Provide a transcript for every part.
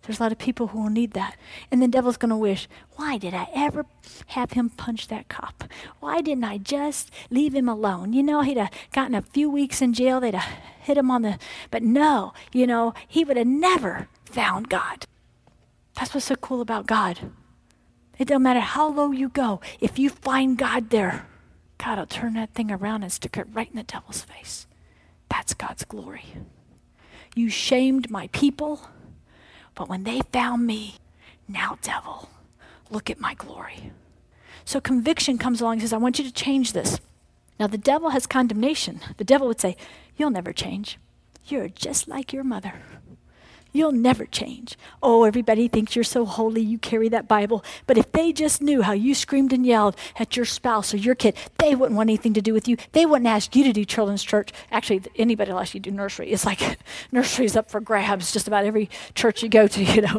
There's a lot of people who will need that. And the devil's going to wish, why did I ever have him punch that cop? Why didn't I just leave him alone? You know, he'd have gotten a few weeks in jail. They'd have hit him on the, but no, you know, he would have never found God. That's what's so cool about God. It don't matter how low you go. If you find God there, God will turn that thing around and stick it right in the devil's face. That's God's glory. You shamed my people, but when they found me, now devil, look at my glory. So conviction comes along and says, I want you to change this. Now the devil has condemnation. The devil would say, you'll never change. You're just like your mother. You'll never change. Oh, everybody thinks you're so holy, you carry that Bible. But if they just knew how you screamed and yelled at your spouse or your kid, they wouldn't want anything to do with you. They wouldn't ask you to do children's church. Actually, anybody will ask you to do nursery. It's like nursery's up for grabs, just about every church you go to, you know.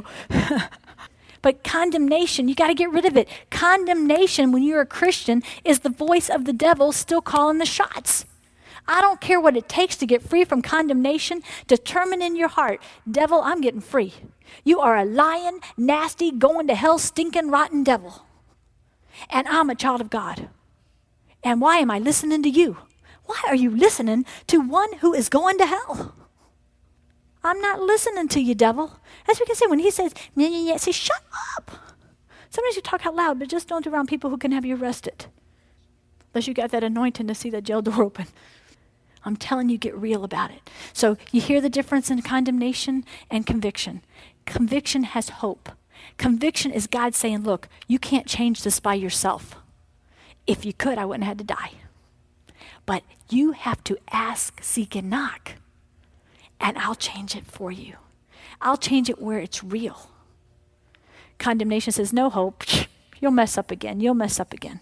But condemnation, you got to get rid of it. Condemnation, when you're a Christian, is the voice of the devil still calling the shots. I don't care what it takes to get free from condemnation. Determine in your heart, devil, I'm getting free. You are a lying, nasty, going to hell, stinking, rotten devil. And I'm a child of God. And why am I listening to you? Why are you listening to one who is going to hell? I'm not listening to you, devil. As we can say, when he says, say, shut up. Sometimes you talk out loud, but just don't do around people who can have you arrested. Unless you got that anointing to see that jail door open. I'm telling you, get real about it. So you hear the difference in condemnation and conviction. Conviction has hope. Conviction is God saying, look, you can't change this by yourself. If you could, I wouldn't have had to die. But you have to ask, seek, and knock. And I'll change it for you. I'll change it where it's real. Condemnation says, no hope. You'll mess up again. You'll mess up again.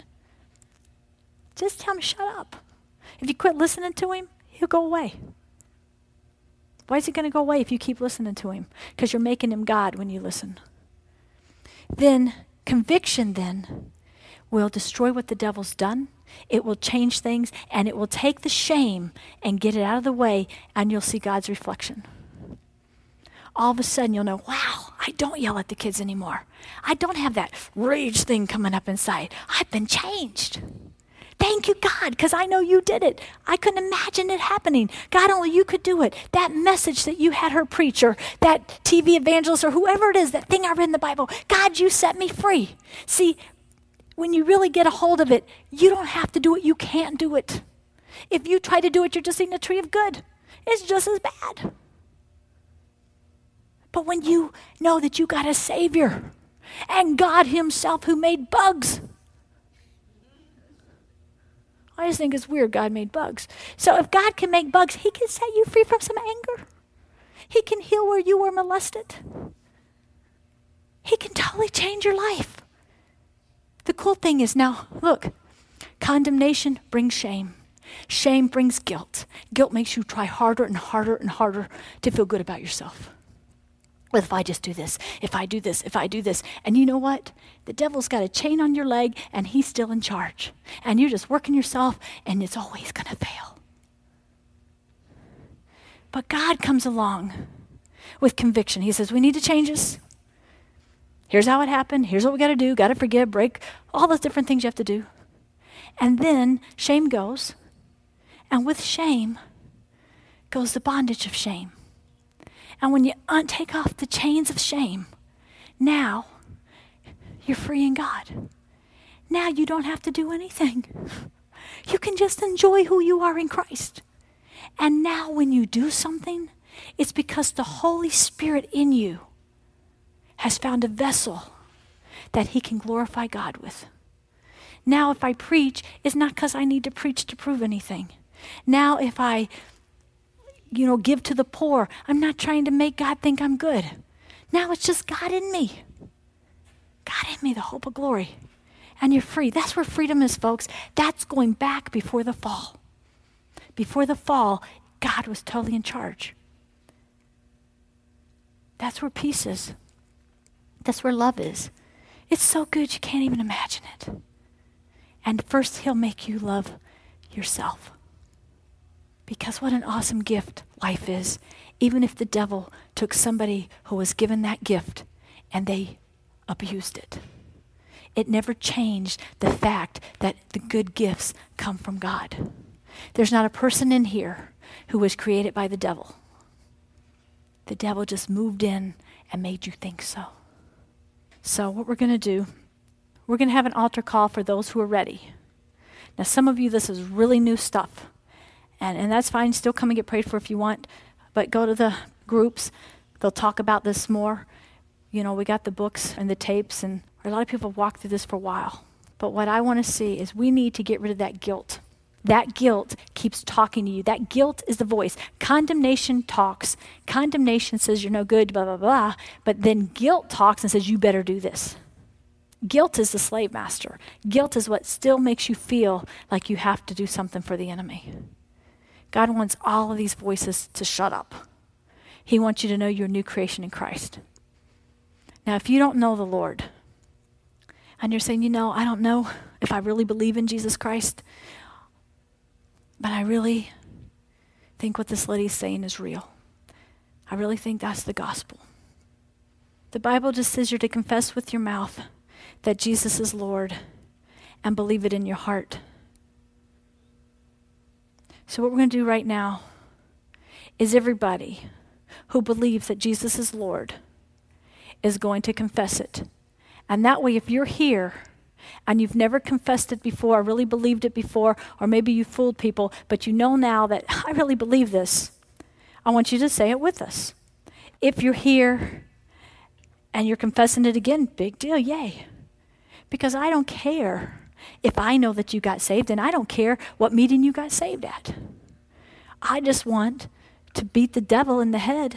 Just tell him, shut up. If you quit listening to him, he'll go away. Why is he going to go away if you keep listening to him? Because you're making him God when you listen. Then conviction then will destroy what the devil's done. It will change things, and it will take the shame and get it out of the way, and you'll see God's reflection. All of a sudden you'll know, wow, I don't yell at the kids anymore. I don't have that rage thing coming up inside. I've been changed. Thank you, God, because I know you did it. I couldn't imagine it happening. God, only you could do it. That message that you had her preach, or that TV evangelist, or whoever it is, that thing I read in the Bible, God, you set me free. See, when you really get a hold of it, you don't have to do it. You can't do it. If you try to do it, you're just eating a tree of good. It's just as bad. But when you know that you got a Savior, and God himself who made bugs, I just think it's weird God made bugs. So if God can make bugs, he can set you free from some anger. He can heal where you were molested. He can totally change your life. The cool thing is now, look, condemnation brings shame. Shame brings guilt. Guilt makes you try harder and harder and harder to feel good about yourself. Well, if I just do this, if I do this, if I do this. And you know what? The devil's got a chain on your leg, and he's still in charge. And you're just working yourself, and it's always going to fail. But God comes along with conviction. He says, we need to change this. Here's how it happened. Here's what we got to do. Got to forgive, break, all those different things you have to do. And then shame goes. And with shame goes the bondage of shame. And when you take off the chains of shame, now you're free in God. Now you don't have to do anything. You can just enjoy who you are in Christ. And now when you do something, it's because the Holy Spirit in you has found a vessel that he can glorify God with. Now if I preach, it's not because I need to preach to prove anything. Now if I give to the poor, I'm not trying to make God think I'm good. Now it's just God in me. God in me, the hope of glory. And you're free. That's where freedom is, folks. That's going back before the fall. Before the fall, God was totally in charge. That's where peace is. That's where love is. It's so good you can't even imagine it. And first he'll make you love yourself. Because what an awesome gift life is. even if the devil took somebody who was given that gift and they abused it. It never changed the fact that the good gifts come from God. There's not a person in here who was created by the devil. The devil just moved in and made you think so. So what we're going to do, we're going to have an altar call for those who are ready. Now, some of you, this is really new stuff. And that's fine. Still come and get prayed for if you want. But go to the groups. They'll talk about this more. You know, we got the books and the tapes, and a lot of people have walked through this for a while. But what I want to see is we need to get rid of that guilt. That guilt keeps talking to you. That guilt is the voice. Condemnation talks. Condemnation says you're no good, blah, blah, blah. But then guilt talks and says you better do this. Guilt is the slave master. Guilt is what still makes you feel like you have to do something for the enemy. God wants all of these voices to shut up. He wants you to know you're a new creation in Christ. Now, if you don't know the Lord, and you're saying, I don't know if I really believe in Jesus Christ, but I really think what this lady's saying is real. I really think that's the gospel. The Bible just says you're to confess with your mouth that Jesus is Lord and believe it in your heart. So what we're going to do right now is everybody who believes that Jesus is Lord is going to confess it. And that way, if you're here and you've never confessed it before, or really believed it before, or maybe you fooled people, but you know now that I really believe this, I want you to say it with us. If you're here and you're confessing it again, big deal, yay. Because I don't care if I know that you got saved, and I don't care what meeting you got saved at. I just want to beat the devil in the head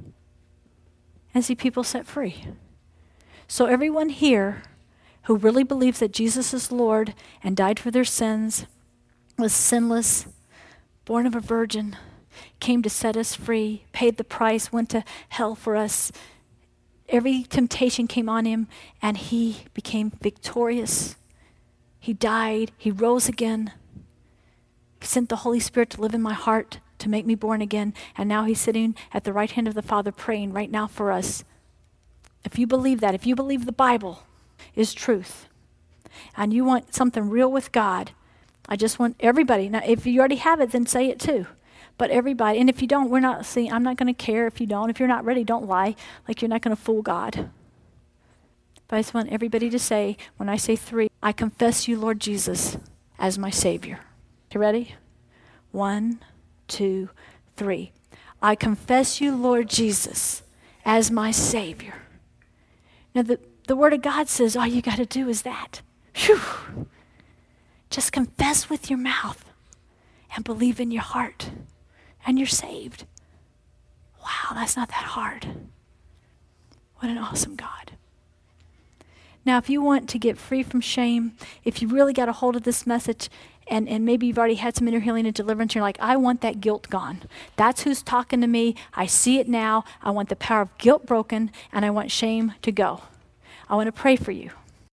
and see people set free. So everyone here who really believes that Jesus is Lord and died for their sins, was sinless, born of a virgin, came to set us free, paid the price, went to hell for us. Every temptation came on him, and he became victorious. He died. He rose again. He sent the Holy Spirit to live in my heart, to make me born again. And now he's sitting at the right hand of the Father praying right now for us. If you believe that, if you believe the Bible is truth, and you want something real with God, I just want everybody. Now, if you already have it, then say it too. But everybody, and if you don't, I'm not going to care if you don't. If you're not ready, don't lie. Like you're not going to fool God. But I just want everybody to say, when I say 3, I confess you, Lord Jesus, as my Savior. You ready? 1, 2, 3. I confess you, Lord Jesus, as my Savior. Now, the Word of God says all you got to do is that. Whew. Just confess with your mouth and believe in your heart, and you're saved. Wow, that's not that hard. What an awesome God. Now, if you want to get free from shame, if you really got a hold of this message, and maybe you've already had some inner healing and deliverance, you're like, I want that guilt gone. That's who's talking to me. I see it now. I want the power of guilt broken, and I want shame to go. I want to pray for you.